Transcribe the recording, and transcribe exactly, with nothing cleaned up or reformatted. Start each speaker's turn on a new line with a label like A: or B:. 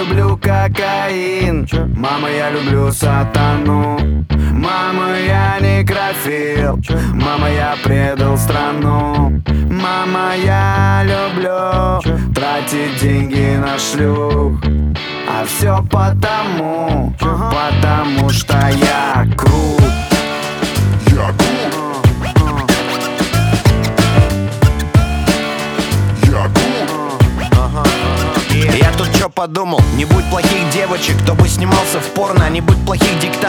A: люблю кокаин. Мама, я люблю сатану. Мама, я некрофил. Мама, я предал страну. Мама, я люблю тратить деньги на шлюх. А все потому, потому что я крут.
B: Я крут. Я крут.
C: Я тут чё подумал, не будь плохих девочек, кто бы снимался в порно, не будь плохих диктаторов.